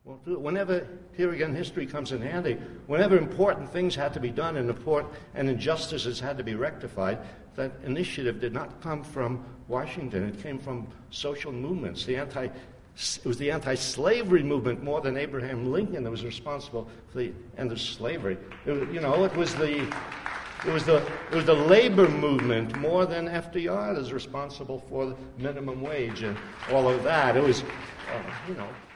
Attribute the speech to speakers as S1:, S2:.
S1: Well, whenever, here again, history comes in handy, whenever important things had to be done and injustices had to be rectified, that initiative did not come from Washington. It came from social movements. It was the anti-slavery movement more than Abraham Lincoln that was responsible for the end of slavery. It was the labor movement more than FDR that was responsible for the minimum wage and all of that. It was,